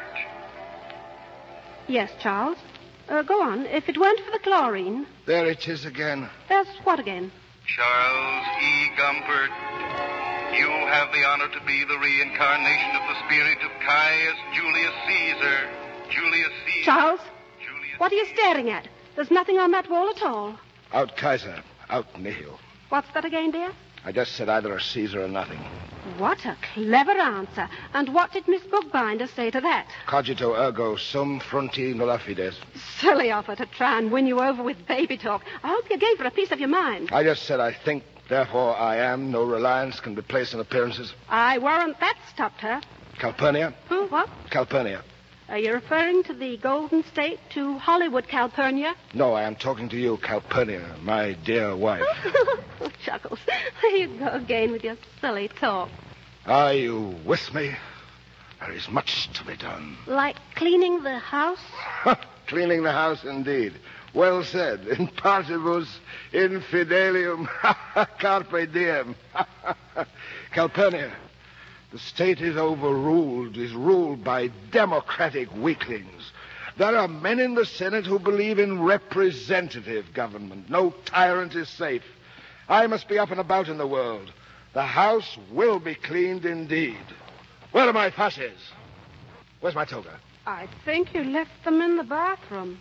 Yes, Charles? Go on. If it weren't for the chlorine... There it is again. There's what again? Charles E. Gumpert. You have the honor to be the reincarnation of the spirit of Caius Julius Caesar. Julius Caesar. Charles? What are you staring at? There's nothing on that wall at all. Out Kaiser. Out nihil. What's that again, dear? I just said either a Caesar or nothing. What a clever answer. And what did Miss Bookbinder say to that? Cogito ergo sum fronti nulla fides. Silly of her to try and win you over with baby talk. I hope you gave her a piece of your mind. I just said I think, therefore I am. No reliance can be placed on appearances. I warrant that stopped her. Calpurnia? Who? What? Calpurnia. Are you referring to the Golden State, to Hollywood, Calpurnia? No, I am talking to you, Calpurnia, my dear wife. Oh, Chuckles. There you go again with your silly talk. Are you with me? There is much to be done. Like cleaning the house? Cleaning the house, indeed. Well said. In partibus infidelium carpe diem. Calpurnia, the state is overruled, is ruled by democratic weaklings. There are men in the Senate who believe in representative government. No tyrant is safe. I must be up and about in the world. The house will be cleaned indeed. Where are my fasces? Where's my toga? I think you left them in the bathroom.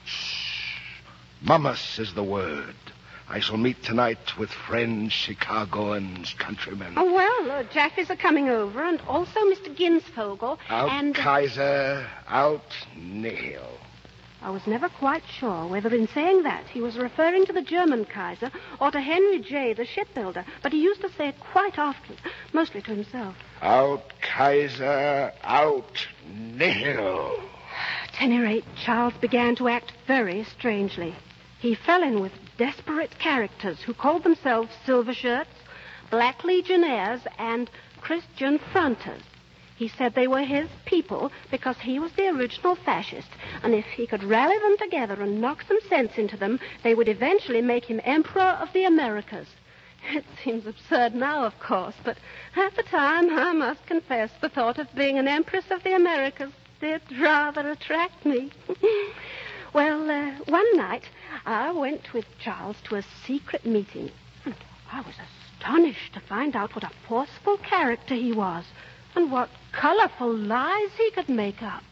Mummus is the word. I shall meet tonight with friends, Chicagoans, countrymen. Oh, well, Jaffies are coming over, and also Mr. Ginsvogel. Out and... Kaiser, out nihil. I was never quite sure whether in saying that he was referring to the German Kaiser or to Henry J., the shipbuilder, but he used to say it quite often, mostly to himself. Out Kaiser, out nihil. At any rate, Charles began to act very strangely. He fell in with desperate characters who called themselves Silver Shirts, Black Legionnaires, and Christian Fronters. He said they were his people because he was the original fascist, and if he could rally them together and knock some sense into them, they would eventually make him Emperor of the Americas. It seems absurd now, of course, but at the time, I must confess, the thought of being an Empress of the Americas did rather attract me. Well, one night, I went with Charles to a secret meeting, and I was astonished to find out what a forceful character he was, and what colorful lies he could make up.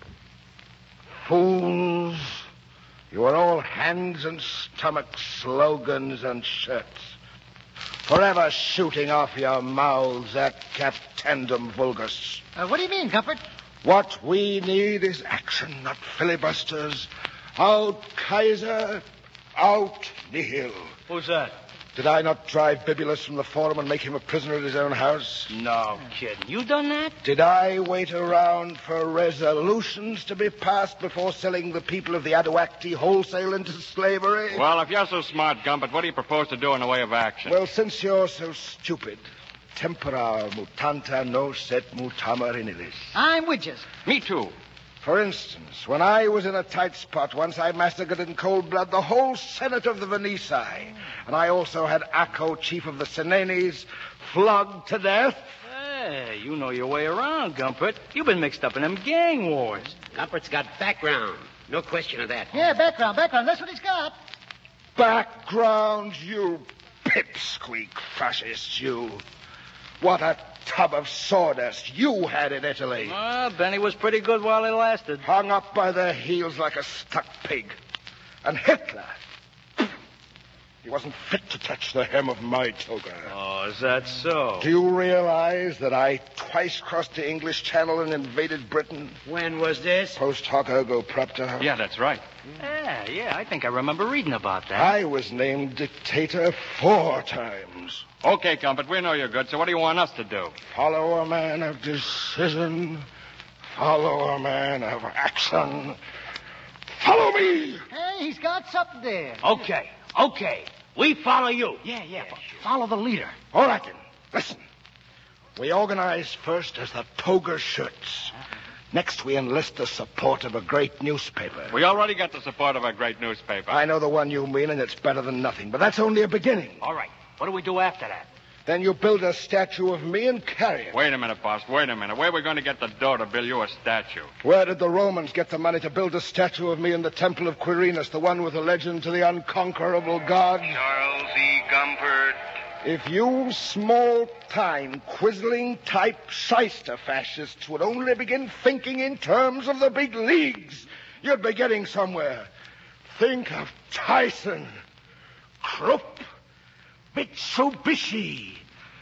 Fools! You are all hands and stomachs, slogans and shirts. Forever shooting off your mouths at captandum vulgus. What do you mean, Comfort? What we need is action, not filibusters. Out Kaiser, out nihil. Who's that? Did I not drive Bibulus from the Forum and make him a prisoner at his own house? No kidding. You done that? Did I wait around for resolutions to be passed before selling the people of the Aduacte wholesale into slavery? Well, if you're so smart, Gumpert, what do you propose to do in the way of action? Well, since you're so stupid, tempora mutanta no set mutamur in illis. I'm with you. Me too. For instance, when I was in a tight spot once, I massacred in cold blood the whole Senate of the Veneti. And I also had Acco, chief of the Senanes, flogged to death. Hey, you know your way around, Gumpert. You've been mixed up in them gang wars. Gumpert's got background. No question of that. Yeah, background. That's what he's got. Background, you pipsqueak fascists, you. What a tub of sawdust you had in Italy. Benny was pretty good while it lasted. Hung up by the heels like a stuck pig. And Hitler, he wasn't fit to touch the hem of my toga. Oh, is that so? Do you realize that I twice crossed the English Channel and invaded Britain? When was this? Post hoc ergo propter. Yeah, that's right. Yeah, I think I remember reading about that. I was named dictator 4 times. Okay, Gumpert, we know you're good, so what do you want us to do? Follow a man of decision. Follow a man of action. Follow me! Hey, he's got something there. Okay. We follow you. Yeah, sure. Follow the leader. All right, then. Listen. We organize first as the Toga Shirts. Next, we enlist the support of a great newspaper. We already got the support of a great newspaper. I know the one you mean, and it's better than nothing. But that's only a beginning. All right. What do we do after that? Then you build a statue of me and carry it. Wait a minute, boss. Wait a minute. Where are we going to get the dough to build you a statue? Where did the Romans get the money to build a statue of me in the Temple of Quirinus, the one with the legend to the unconquerable god? Charles E. Gumpert. If you small-time, quizzling-type shyster fascists would only begin thinking in terms of the big leagues, you'd be getting somewhere. Think of Tyson, Krupp, Mitsubishi,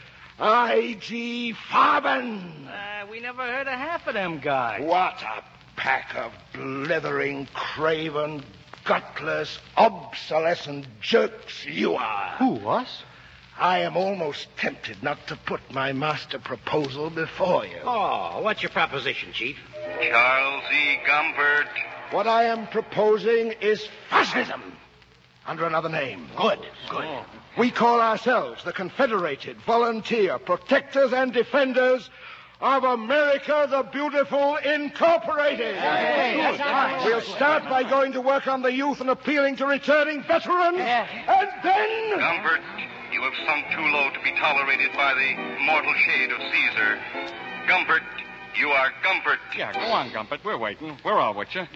I.G. Farben. We never heard of half of them guys. What a pack of blithering, craven, gutless, obsolescent jerks you are. Who, us? I am almost tempted not to put my master proposal before you. Oh, what's your proposition, Chief? Charles E. Gumpert. What I am proposing is fascism. Under another name. Good. We call ourselves the Confederated Volunteer Protectors and Defenders of America the Beautiful Incorporated. We'll start by going to work on the youth and appealing to returning veterans. And then... Gumpert, you have sunk too low to be tolerated by the mortal shade of Caesar. Gumpert, you are Gumpert. Yeah, go on, Gumpert. We're waiting. We're all with you.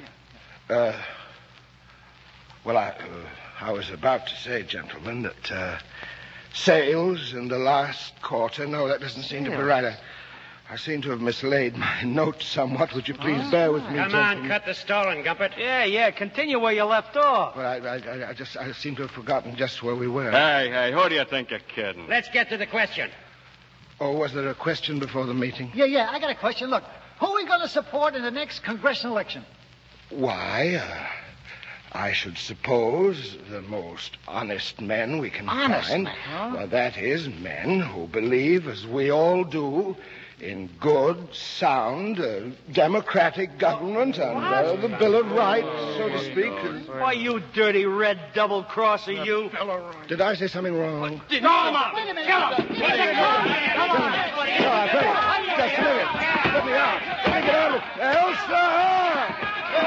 I was about to say, gentlemen, that sales in the last quarter... No, that doesn't seem to be right. I seem to have mislaid my notes somewhat. Would you please bear with me, Come on, cut the stalling, Gumpert. Yeah, continue where you left off. Well, I seem to have forgotten just where we were. Hey, who do you think you're kidding? Let's get to the question. Oh, was there a question before the meeting? Yeah, I got a question. Look, who are we going to support in the next congressional election? Why, I should suppose the most honest men we can find. Huh? Well, that is, men who believe, as we all do, in good, sound, democratic government and the Bill of Rights, so to speak. Why, you dirty red double-crosser, you. Did I say something wrong? No, Wait a minute. Come on. Just a minute. Let me out. Let me get out of it. Elsa!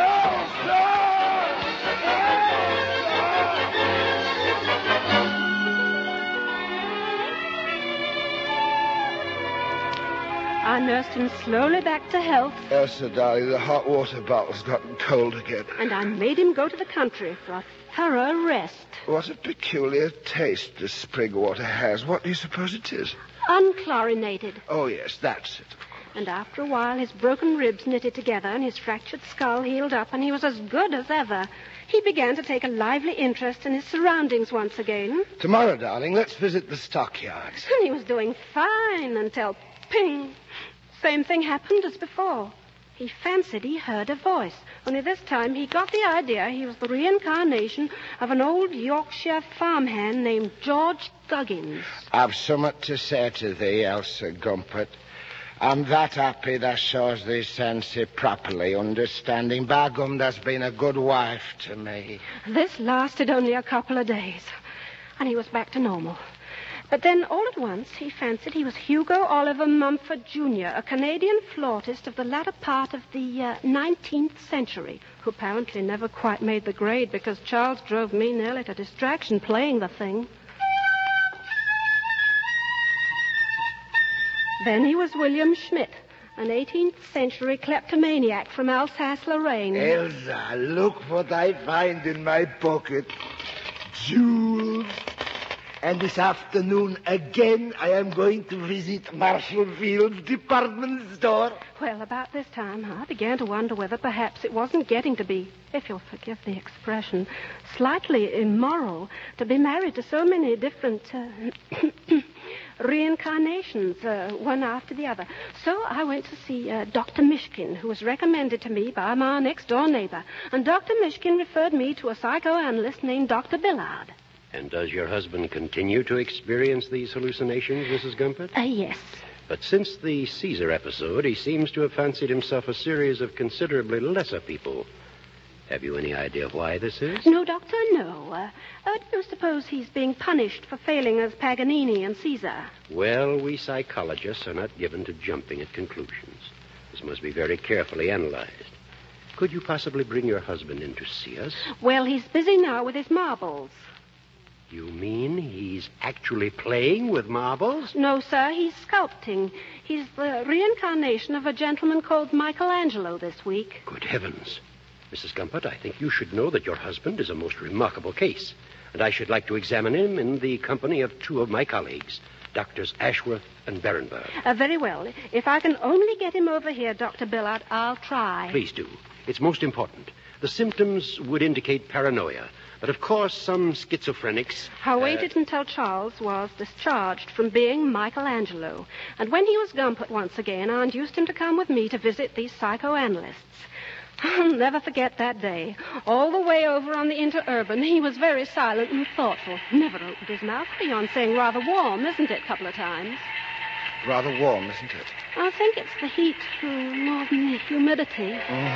I nursed him slowly back to health. Elsa, darling, the hot water bottle's gotten cold again. And I made him go to the country for a thorough rest. What a peculiar taste this spring water has. What do you suppose it is? Unchlorinated. Oh, yes, that's it. And after a while, his broken ribs knitted together and his fractured skull healed up, and he was as good as ever. He began to take a lively interest in his surroundings once again. Tomorrow, darling, let's visit the stockyards. And he was doing fine until, ping, same thing happened as before. He fancied he heard a voice, only this time he got the idea he was the reincarnation of an old Yorkshire farmhand named George Duggins. I've somewhat to say to thee, Elsa Gumpert. I'm that happy that shows thee sense properly, understanding. By gum, that's been a good wife to me. This lasted only a couple of days, and he was back to normal. But then, all at once, he fancied he was Hugo Oliver Mumford, Jr., a Canadian flautist of the latter part of the 19th century, who apparently never quite made the grade because Charles drove me nearly to distraction playing the thing. Then he was William Schmidt, an 18th century kleptomaniac from Alsace-Lorraine. Elsa, look what I find in my pocket. Jewels. And this afternoon, again, I am going to visit Marshall Field's department store. Well, about this time, I began to wonder whether perhaps it wasn't getting to be, if you'll forgive the expression, slightly immoral to be married to so many different reincarnations, one after the other. So I went to see Dr. Mishkin, who was recommended to me by my next-door neighbor. And Dr. Mishkin referred me to a psychoanalyst named Dr. Billard. And does your husband continue to experience these hallucinations, Mrs. Gumpert? Yes. But since the Caesar episode, he seems to have fancied himself a series of considerably lesser people. Have you any idea why this is? No, Doctor, no. Do you suppose he's being punished for failing as Paganini and Caesar? Well, we psychologists are not given to jumping at conclusions. This must be very carefully analyzed. Could you possibly bring your husband in to see us? Well, he's busy now with his marbles. You mean he's actually playing with marbles? No, sir, he's sculpting. He's the reincarnation of a gentleman called Michelangelo this week. Good heavens. Mrs. Gumpert, I think you should know that your husband is a most remarkable case, and I should like to examine him in the company of two of my colleagues, Doctors Ashworth and Berenberg. Very well. If I can only get him over here, Dr. Billard, I'll try. Please do. It's most important. The symptoms would indicate paranoia, but of course some schizophrenics... I waited until Charles was discharged from being Michelangelo, and when he was Gumpert once again, I induced him to come with me to visit these psychoanalysts. I'll never forget that day. All the way over on the interurban, he was very silent and thoughtful. Never opened his mouth beyond saying rather warm, isn't it, a couple of times. Rather warm, isn't it? I think it's the heat more than the humidity.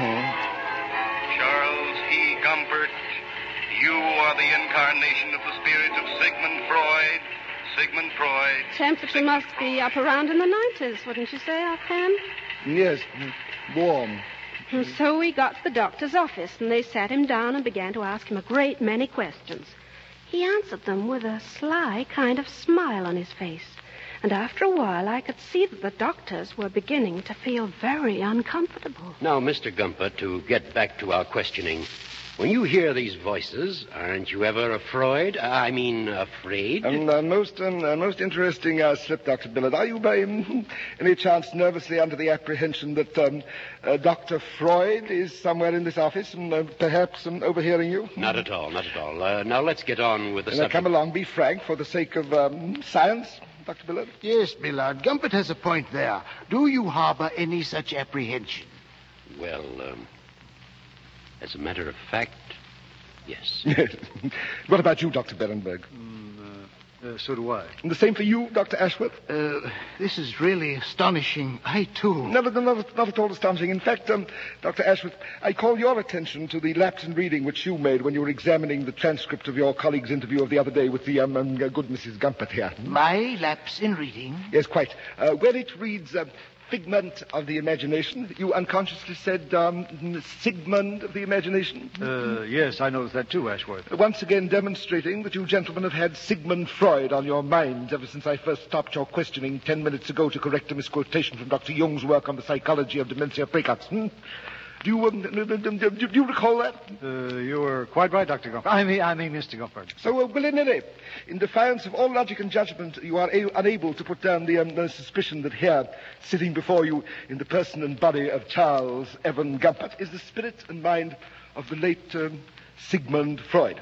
Charles E. Gumpert, you are the incarnation of the spirit of Sigmund Freud. Sigmund Freud. Temperature must be up around in the 90s, wouldn't you say, offhand? Yes, warm. And so we got to the doctor's office, and they sat him down and began to ask him a great many questions. He answered them with a sly kind of smile on his face. And after a while, I could see that the doctors were beginning to feel very uncomfortable. Now, Mr. Gumpert, to get back to our questioning, when you hear these voices, aren't you ever afraid? Afraid? Most interesting slip, Dr. Billard. Are you by any chance nervously under the apprehension that Dr. Freud is somewhere in this office and perhaps overhearing you? Not at all, not at all. Now, let's get on with the subject. Come along, be frank, for the sake of science, Dr. Billard. Yes, Billard. Gumpert has a point there. Do you harbor any such apprehension? Well, as a matter of fact, yes. What about you, Dr. Berenberg? So do I. And the same for you, Dr. Ashworth? This is really astonishing. I, too. Not at all astonishing. In fact, Dr. Ashworth, I call your attention to the lapse in reading which you made when you were examining the transcript of your colleague's interview of the other day with the good Mrs. Gumpert here. My lapse in reading? Yes, quite. Where it reads... figment of the imagination. You unconsciously said Sigmund of the imagination. Yes, I noticed that too, Ashworth. Once again demonstrating that you gentlemen have had Sigmund Freud on your minds ever since I first stopped your questioning 10 minutes ago to correct a misquotation from Dr. Jung's work on the psychology of dementia praecox. Do you recall that? You were quite right, Dr. Gumpert. I mean, Mr. Gumpert. So, willy-nilly, in defiance of all logic and judgment, you are unable to put down the suspicion that here, sitting before you in the person and body of Charles Evan Gumpert, is the spirit and mind of the late Sigmund Freud.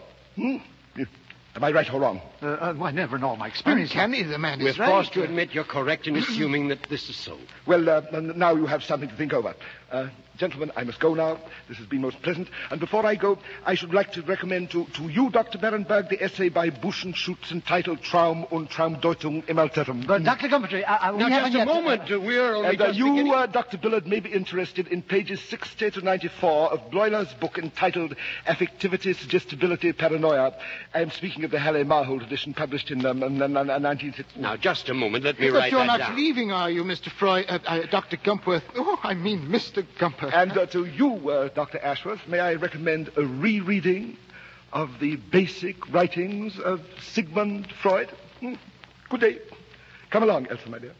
Am I right or wrong? I never know my experience. Uncanny, the man We're is right. forced to admit you're correct in assuming that this is so. Well, now you have something to think over. Gentlemen, I must go now. This has been most pleasant. And before I go, I should like to recommend to you, Dr. Berenberg, the essay by Buschenschutz entitled Traum und Traumdeutung im Altertum. But, Dr. Gumpert, now, just a moment. We're only just beginning. Dr. Billard, may be interested in pages 60 to 94 of Bloiler's book entitled Affectivity, Suggestibility, Paranoia. I am speaking of the Halle Marhold edition published in 1960. Now, just a moment. Let me write that down. But you're not leaving, are you, Mr. Freud? Dr. Gumpert? Oh, I mean, Mr. Gumpert. And to you, Dr. Ashworth, may I recommend a rereading of the basic writings of Sigmund Freud? Good day. Come along, Elsa, my dear.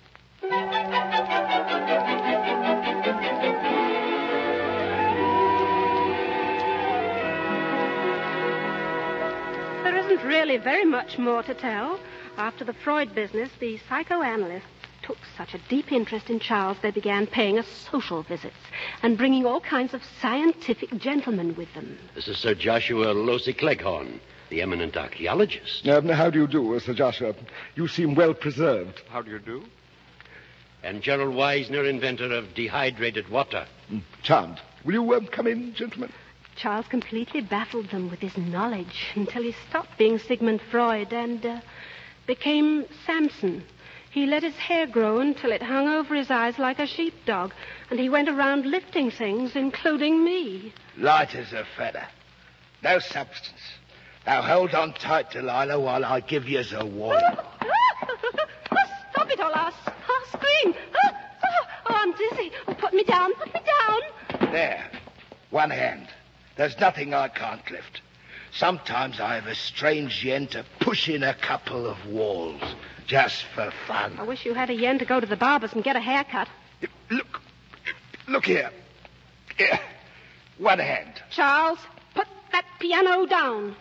There isn't really very much more to tell. After the Freud business, the psychoanalysts took such a deep interest in Charles, they began paying us social visits and bringing all kinds of scientific gentlemen with them. This is Sir Joshua Losey Cleghorn, the eminent archaeologist. How do you do, Sir Joshua? You seem well preserved. How do you do? And Gerald Weisner, inventor of dehydrated water. Charmed. Will you come in, gentlemen? Charles completely baffled them with his knowledge until he stopped being Sigmund Freud and became Samson. He let his hair grow until it hung over his eyes like a sheepdog, and he went around lifting things, including me. Light as a feather. No substance. Now hold on tight, Delilah, while I give you a warning. Stop it, or I'll scream. I'm dizzy. Put me down. There. One hand. There's nothing I can't lift. Sometimes I have a strange yen to push in a couple of walls, just for fun. I wish you had a yen to go to the barber's and get a haircut. Look here. Here. One hand. Charles, put that piano down.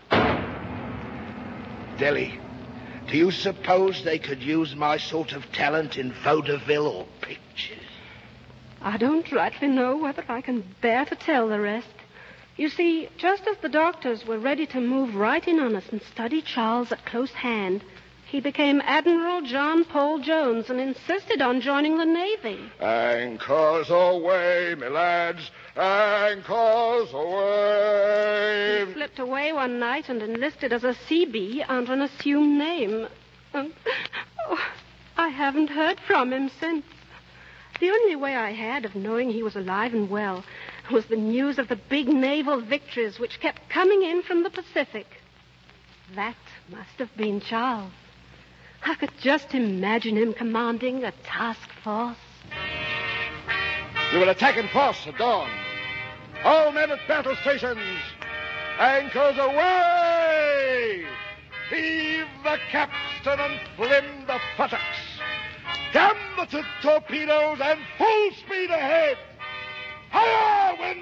Dilly, do you suppose they could use my sort of talent in vaudeville or pictures? I don't rightly know whether I can bear to tell the rest. You see, just as the doctors were ready to move right in on us and study Charles at close hand, he became Admiral John Paul Jones and insisted on joining the Navy. Anchors away, me lads, anchors away. He slipped away one night and enlisted as a Seabee under an assumed name. I haven't heard from him since. The only way I had of knowing he was alive and well was the news of the big naval victories which kept coming in from the Pacific. That must have been Charles. I could just imagine him commanding a task force. We will attack in force at dawn. All men at battle stations, anchors away! Heave the capstan and flim the futtocks. Gambeted torpedoes and full speed ahead. Fire when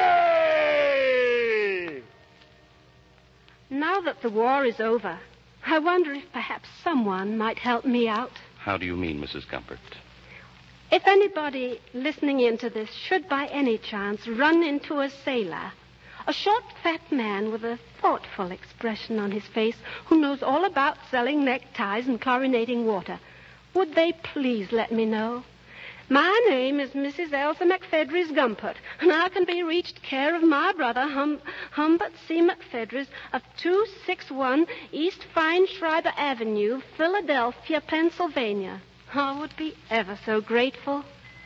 ready! Now that the war is over, I wonder if perhaps someone might help me out. How do you mean, Mrs. Gumpert? If anybody listening into this should by any chance run into a sailor, a short, fat man with a thoughtful expression on his face who knows all about selling neckties and chlorinating water, would they please let me know? My name is Mrs. Elsa McFedries Gumpert, and I can be reached care of my brother, Humbert C. McFedries of 261 East Feinschreiber Avenue, Philadelphia, Pennsylvania. I would be ever so grateful.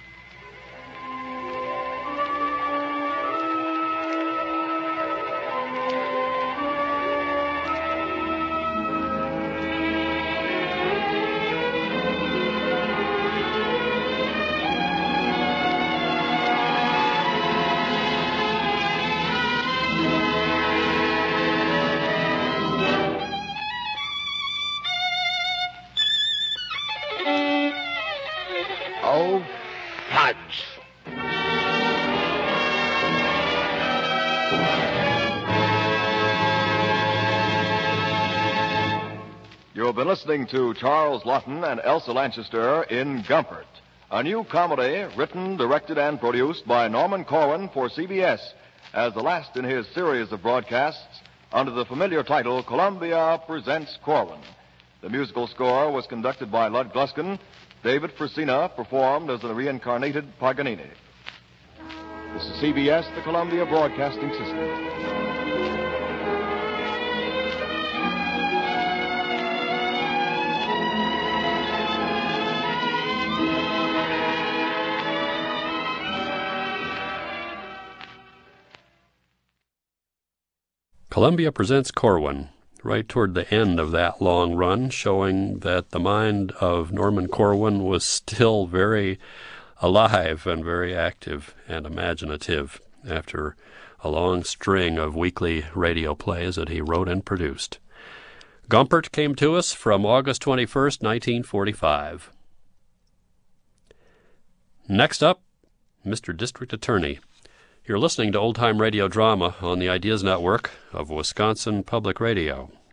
Oh, fudge. You have been listening to Charles Lawton and Elsa Lanchester in Gumpert, a new comedy written, directed, and produced by Norman Corwin for CBS as the last in his series of broadcasts under the familiar title Columbia Presents Corwin. The musical score was conducted by Lud Gluskin. David Frisina performed as the reincarnated Paganini. This is CBS, the Columbia Broadcasting System. Columbia Presents Corwin, right toward the end of that long run, showing that the mind of Norman Corwin was still very alive and very active and imaginative after a long string of weekly radio plays that he wrote and produced. Gumpert came to us from August 21st, 1945. Next up, Mr. District Attorney. You're listening to Old Time Radio Drama on the Ideas Network of Wisconsin Public Radio.